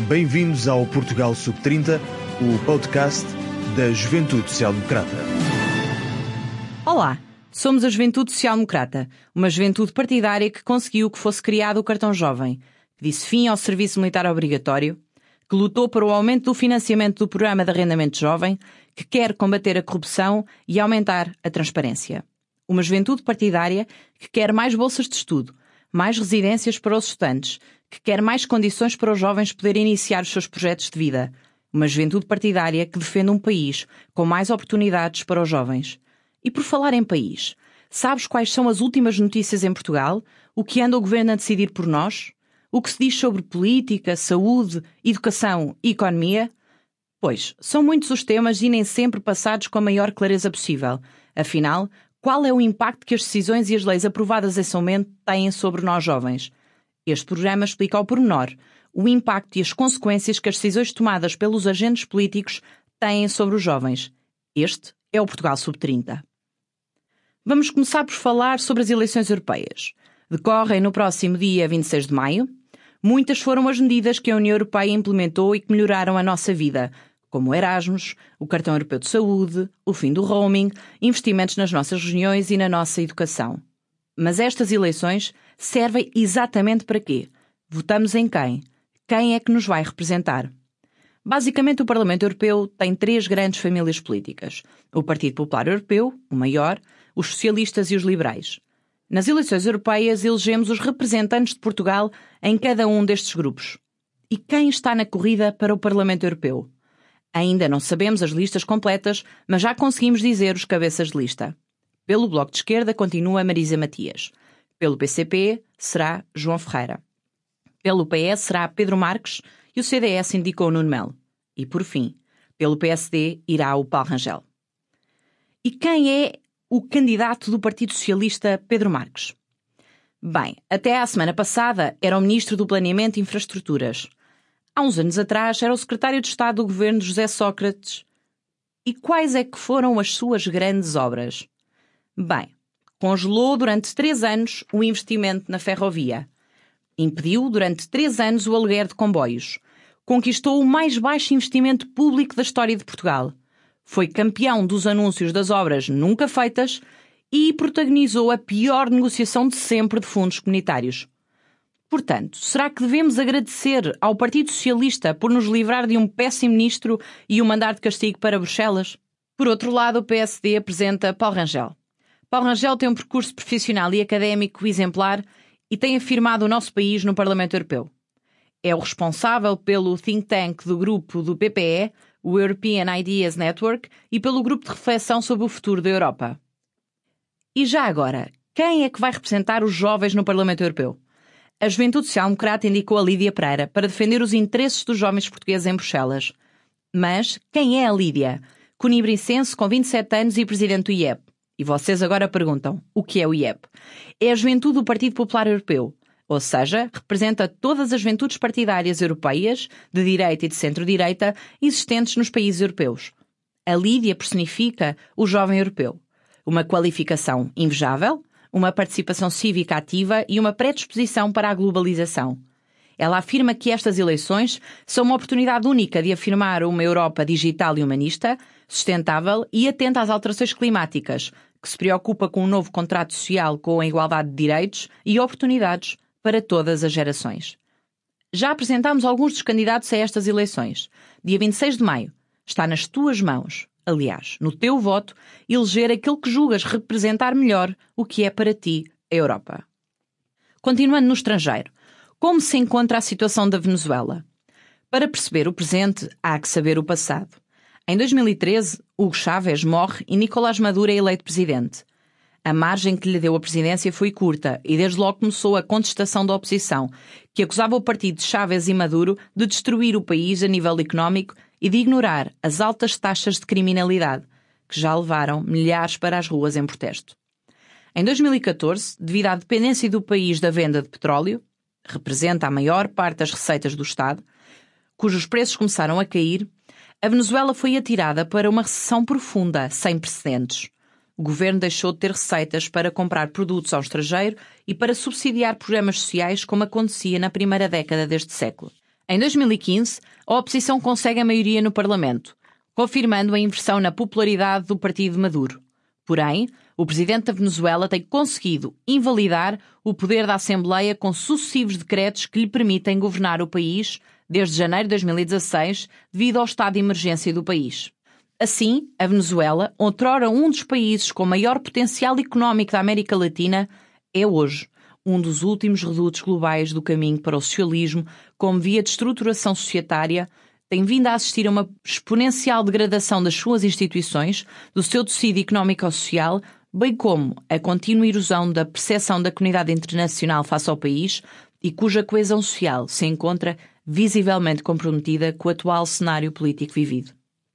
Bem-vindos ao Portugal Sub-30, o podcast da Juventude Social Democrata. Olá, somos a Juventude Social Democrata, uma juventude partidária que conseguiu que fosse criado o Cartão Jovem, que disse fim ao serviço militar obrigatório, que lutou para o aumento do financiamento do Programa de Arrendamento Jovem, que quer combater a corrupção e aumentar a transparência. Uma juventude partidária que quer mais bolsas de estudo, mais residências para os estudantes, que quer mais condições para os jovens poderem iniciar os seus projetos de vida. Uma juventude partidária que defende um país com mais oportunidades para os jovens. E por falar em país, sabes quais são as últimas notícias em Portugal? O que anda o governo a decidir por nós? O que se diz sobre política, saúde, educação e economia? Pois, são muitos os temas e nem sempre passados com a maior clareza possível. Afinal, qual é o impacto que as decisões e as leis aprovadas nesse momento têm sobre nós jovens? Este programa explica ao pormenor o impacto e as consequências que as decisões tomadas pelos agentes políticos têm sobre os jovens. Este é o Portugal Sub-30. Vamos começar por falar sobre as eleições europeias. Decorrem no próximo dia 26 de maio. Muitas foram as medidas que a União Europeia implementou e que melhoraram a nossa vida, como o Erasmus, o Cartão Europeu de Saúde, o fim do roaming, investimentos nas nossas regiões e na nossa educação. Mas estas eleições servem exatamente para quê? Votamos em quem? Quem é que nos vai representar? Basicamente, o Parlamento Europeu tem três grandes famílias políticas. O Partido Popular Europeu, o maior, os socialistas e os liberais. Nas eleições europeias, elegemos os representantes de Portugal em cada um destes grupos. E quem está na corrida para o Parlamento Europeu? Ainda não sabemos as listas completas, mas já conseguimos dizer os cabeças de lista. Pelo Bloco de Esquerda continua Marisa Matias. Pelo PCP será João Ferreira. Pelo PS será Pedro Marques e o CDS indicou Nuno Melo. E por fim, pelo PSD irá o Paulo Rangel. E quem é o candidato do Partido Socialista Pedro Marques? Bem, até à semana passada era o Ministro do Planeamento e Infraestruturas. Há uns anos atrás era o Secretário de Estado do Governo de José Sócrates. E quais é que foram as suas grandes obras? Bem, congelou durante 3 anos o investimento na ferrovia. Impediu durante 3 anos o aluguer de comboios. Conquistou o mais baixo investimento público da história de Portugal. Foi campeão dos anúncios das obras nunca feitas e protagonizou a pior negociação de sempre de fundos comunitários. Portanto, será que devemos agradecer ao Partido Socialista por nos livrar de um péssimo ministro e o mandar de castigo para Bruxelas? Por outro lado, o PSD apresenta Paulo Rangel. Paulo Rangel tem um percurso profissional e académico exemplar e tem afirmado o nosso país no Parlamento Europeu. É o responsável pelo think tank do grupo do PPE, o European Ideas Network, e pelo grupo de reflexão sobre o futuro da Europa. E já agora, quem é que vai representar os jovens no Parlamento Europeu? A Juventude Social Democrata indicou a Lídia Pereira para defender os interesses dos jovens portugueses em Bruxelas. Mas quem é a Lídia? Conibricense com 27 anos e presidente do IEP. E vocês agora perguntam, o que é o IEP? É a juventude do Partido Popular Europeu, ou seja, representa todas as juventudes partidárias europeias, de direita e de centro-direita, existentes nos países europeus. A Lídia personifica o jovem europeu. Uma qualificação invejável, uma participação cívica ativa e uma predisposição para a globalização. Ela afirma que estas eleições são uma oportunidade única de afirmar uma Europa digital e humanista, sustentável e atenta às alterações climáticas, que se preocupa com um novo contrato social com a igualdade de direitos e oportunidades para todas as gerações. Já apresentámos alguns dos candidatos a estas eleições. Dia 26 de maio. Está nas tuas mãos, aliás, no teu voto, eleger aquele que julgas representar melhor o que é para ti a Europa. Continuando no estrangeiro, como se encontra a situação da Venezuela? Para perceber o presente, há que saber o passado. Em 2013, Hugo Chávez morre e Nicolás Maduro é eleito presidente. A margem que lhe deu a presidência foi curta e desde logo começou a contestação da oposição, que acusava o partido de Chávez e Maduro de destruir o país a nível económico e de ignorar as altas taxas de criminalidade, que já levaram milhares para as ruas em protesto. Em 2014, devido à dependência do país da venda de petróleo, representa a maior parte das receitas do Estado, cujos preços começaram a cair, a Venezuela foi atirada para uma recessão profunda, sem precedentes. O governo deixou de ter receitas para comprar produtos ao estrangeiro e para subsidiar programas sociais como acontecia na primeira década deste século. Em 2015, a oposição consegue a maioria no Parlamento, confirmando a inversão na popularidade do partido de Maduro. Porém, o presidente da Venezuela tem conseguido invalidar o poder da Assembleia com sucessivos decretos que lhe permitem governar o país desde janeiro de 2016, devido ao estado de emergência do país. Assim, a Venezuela, outrora um dos países com maior potencial económico da América Latina, é hoje um dos últimos redutos globais do caminho para o socialismo como via de estruturação societária, tem vindo a assistir a uma exponencial degradação das suas instituições, do seu tecido económico-social, bem como a contínua erosão da percepção da comunidade internacional face ao país e cuja coesão social se encontra visivelmente comprometida com o atual cenário político vivido.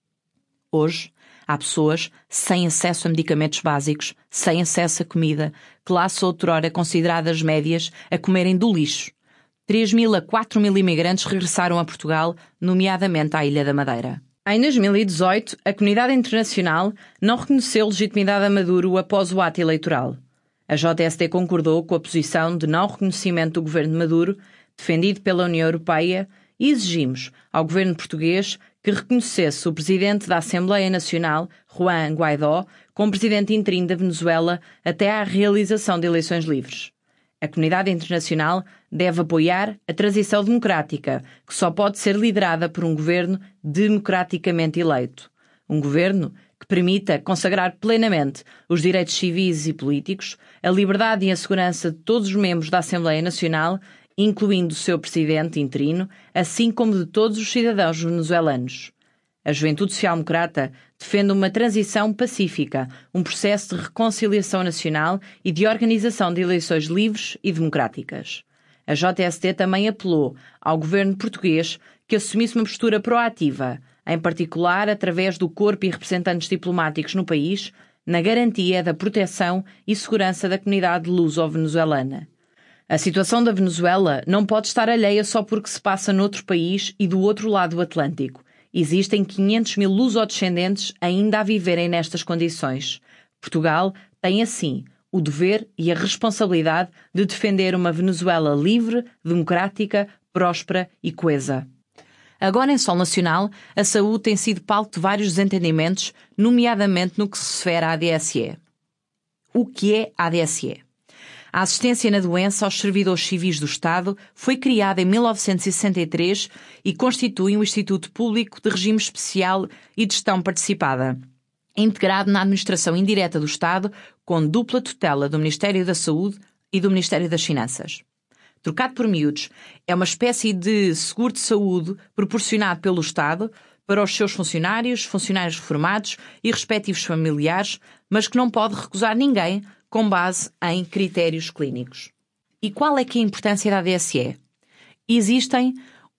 Hoje, há pessoas sem acesso a medicamentos básicos, sem acesso a comida, classe outrora consideradas médias, a comerem do lixo. 3.000 a 4.000 imigrantes regressaram a Portugal, nomeadamente à Ilha da Madeira. Em 2018, a comunidade internacional não reconheceu legitimidade a Maduro após o ato eleitoral. A JST concordou com a posição de não reconhecimento do governo de Maduro, defendido pela União Europeia, e exigimos ao governo português que reconhecesse o presidente da Assembleia Nacional, Juan Guaidó, como presidente interino da Venezuela até à realização de eleições livres. A comunidade internacional deve apoiar a transição democrática, que só pode ser liderada por um governo democraticamente eleito. Um governo que permita consagrar plenamente os direitos civis e políticos, a liberdade e a segurança de todos os membros da Assembleia Nacional, incluindo o seu presidente interino, assim como de todos os cidadãos venezuelanos. A Juventude Social-Democrata defende uma transição pacífica, um processo de reconciliação nacional e de organização de eleições livres e democráticas. A JST também apelou ao governo português que assumisse uma postura proativa, em particular através do corpo e representantes diplomáticos no país, na garantia da proteção e segurança da comunidade luso-venezuelana. A situação da Venezuela não pode estar alheia só porque se passa noutro país e do outro lado do Atlântico. Existem 500.000 lusodescendentes ainda a viverem nestas condições. Portugal tem, assim, o dever e a responsabilidade de defender uma Venezuela livre, democrática, próspera e coesa. Agora, em solo nacional, a saúde tem sido palco de vários desentendimentos, nomeadamente no que se refere à ADSE. O que é a ADSE? A assistência na doença aos servidores civis do Estado foi criada em 1963 e constitui um Instituto Público de Regime Especial e de Gestão Participada, integrado na administração indireta do Estado, com dupla tutela do Ministério da Saúde e do Ministério das Finanças. Trocado por miúdos, é uma espécie de seguro de saúde proporcionado pelo Estado para os seus funcionários, funcionários reformados e respectivos familiares, mas que não pode recusar ninguém com base em critérios clínicos. E qual é que é a importância da ADSE? Existem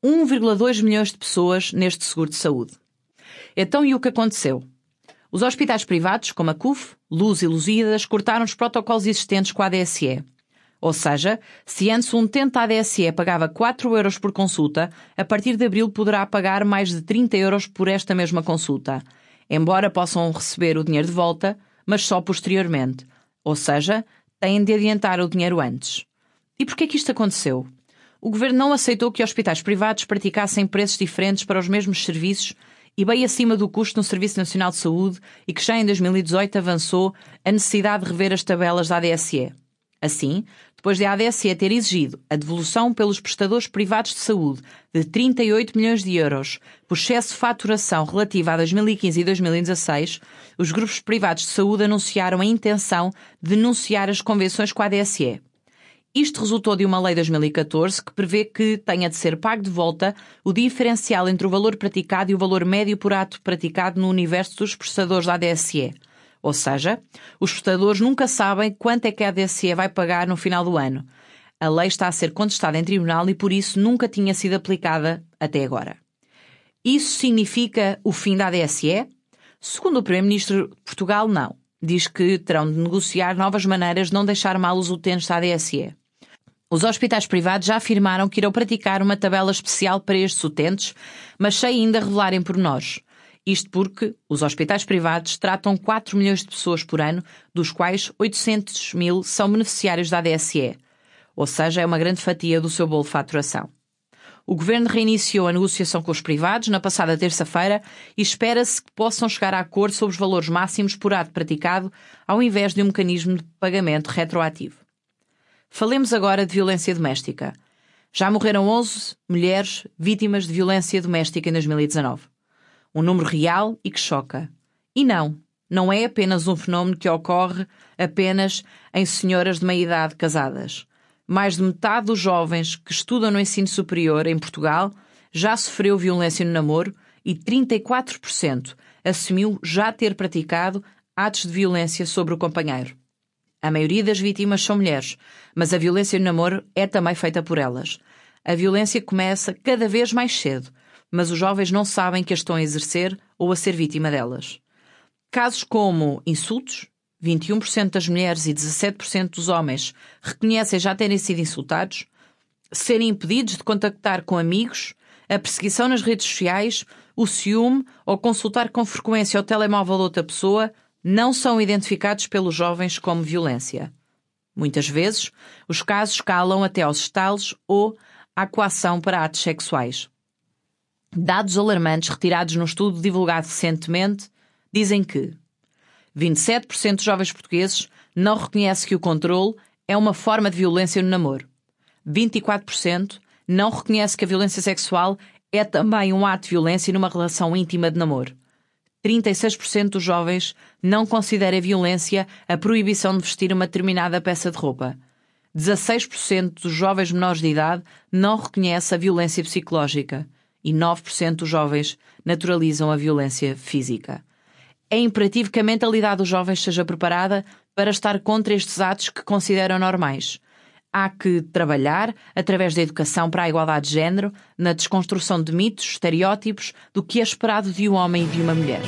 1,2 milhões de pessoas neste seguro de saúde. Então, e o que aconteceu? Os hospitais privados, como a CUF, Luz e Lusíadas, cortaram os protocolos existentes com a ADSE. Ou seja, se antes um utente da ADSE pagava 4 euros por consulta, a partir de abril poderá pagar mais de 30 euros por esta mesma consulta, embora possam receber o dinheiro de volta, mas só posteriormente. Ou seja, têm de adiantar o dinheiro antes. E porquê que isto aconteceu? O governo não aceitou que hospitais privados praticassem preços diferentes para os mesmos serviços e bem acima do custo no Serviço Nacional de Saúde e que já em 2018 avançou a necessidade de rever as tabelas da ADSE. Assim, depois de a ADSE ter exigido a devolução pelos prestadores privados de saúde de 38 milhões de euros por excesso de faturação relativa a 2015 e 2016, os grupos privados de saúde anunciaram a intenção de denunciar as convenções com a ADSE. Isto resultou de uma lei de 2014 que prevê que tenha de ser pago de volta o diferencial entre o valor praticado e o valor médio por ato praticado no universo dos prestadores da ADSE. Ou seja, os prestadores nunca sabem quanto é que a ADSE vai pagar no final do ano. A lei está a ser contestada em tribunal e por isso nunca tinha sido aplicada até agora. Isso significa o fim da ADSE? Segundo o Primeiro-Ministro de Portugal, não. Diz que terão de negociar novas maneiras de não deixar mal os utentes da ADSE. Os hospitais privados já afirmaram que irão praticar uma tabela especial para estes utentes, mas sem ainda revelarem pormenores. Isto porque os hospitais privados tratam 4 milhões de pessoas por ano, dos quais 800 mil são beneficiários da ADSE. Ou seja, é uma grande fatia do seu bolo de faturação. O Governo reiniciou a negociação com os privados na passada terça-feira e espera-se que possam chegar a acordo sobre os valores máximos por ato praticado, ao invés de um mecanismo de pagamento retroativo. Falemos agora de violência doméstica. Já morreram 11 mulheres vítimas de violência doméstica em 2019. Um número real e que choca. E não é apenas um fenómeno que ocorre apenas em senhoras de meia-idade casadas. Mais de metade dos jovens que estudam no ensino superior em Portugal já sofreu violência no namoro e 34% assumiu já ter praticado atos de violência sobre o companheiro. A maioria das vítimas são mulheres, mas a violência no namoro é também feita por elas. A violência começa cada vez mais cedo, mas os jovens não sabem que a estão a exercer ou a ser vítima delas. Casos como insultos, 21% das mulheres e 17% dos homens reconhecem já terem sido insultados, serem impedidos de contactar com amigos, a perseguição nas redes sociais, o ciúme ou consultar com frequência o telemóvel de outra pessoa não são identificados pelos jovens como violência. Muitas vezes, os casos escalam até aos estalos ou à coação para atos sexuais. Dados alarmantes retirados num estudo divulgado recentemente dizem que 27% dos jovens portugueses não reconhece que o controle é uma forma de violência no namoro. 24% não reconhece que a violência sexual é também um ato de violência numa relação íntima de namoro. 36% dos jovens não considera violência a proibição de vestir uma determinada peça de roupa. 16% dos jovens menores de idade não reconhece a violência psicológica e 9% dos jovens naturalizam a violência física. É imperativo que a mentalidade dos jovens seja preparada para estar contra estes atos que consideram normais. Há que trabalhar, através da educação para a igualdade de género, na desconstrução de mitos, estereótipos do que é esperado de um homem e de uma mulher.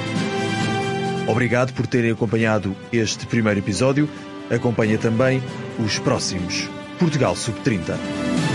Obrigado por terem acompanhado este primeiro episódio. Acompanhe também os próximos. Portugal Sub-30.